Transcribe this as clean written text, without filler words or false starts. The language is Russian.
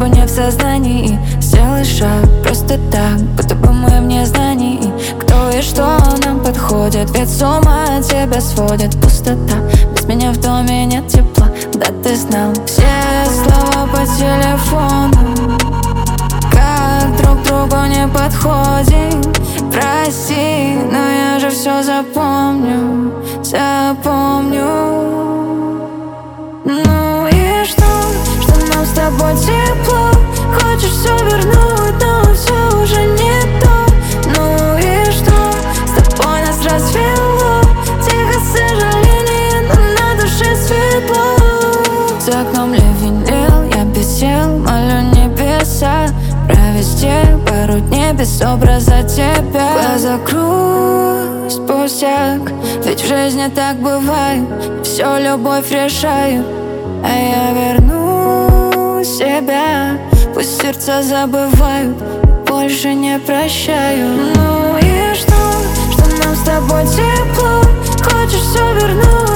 бы не в сознании. Сделай шаг просто так, будто бы мы в незнании. Кто и что нам подходит, ведь с ума тебя сводит пустота. Без меня в доме нет тепла, да ты знал все слова по телефону. Как друг другу не подходим. Прости, но я же все запомню, запомню. Ну и что нам с тобой тепло. Хочешь все вернуть, но все уже не то. Ну и что, с тобой нас развело. Тихо сожаление, но на душе светло. За окном ливень лил, я без сил, молю небеса провести пару дней без образа тебя. Глаза грусть, пустяк, ведь в жизни так бывает. Все любовь решаю, а я верну себя. Пусть сердца забывают, больше не прощаю. Ну и что нам с тобой тепло. Хочешь все вернуть,